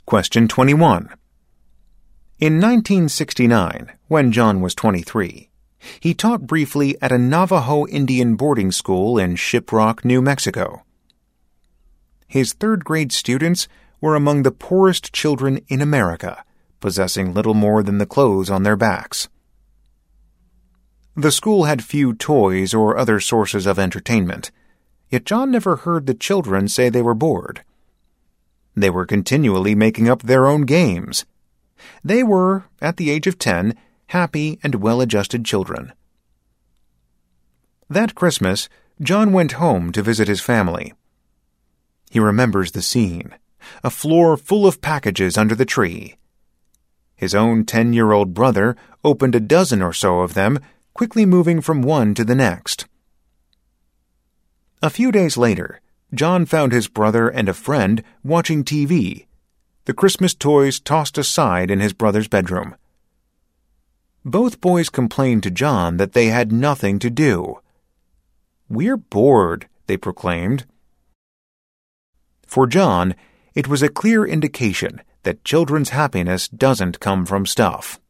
Question 21. In 1969, when John was 23, he taught briefly at a Navajo Indian boarding school in Shiprock, New Mexico. His third-grade students were among the poorest children in America, possessing little more than the clothes on their backs. The school had few toys or other sources of entertainment, yet John never heard the children say they were bored. They were continually making up their own games. They were, at the age of 10, happy and well-adjusted children. That Christmas, John went home to visit his family. He remembers the scene, a floor full of packages under the tree. His own 10-year-old brother opened a dozen or so of them, quickly moving from one to the next. A few days later, John found his brother and a friend watching TV, the Christmas toys tossed aside in his brother's bedroom. Both boys complained to John that they had nothing to do. "We're bored," they proclaimed. For John, it was a clear indication that children's happiness doesn't come from stuff.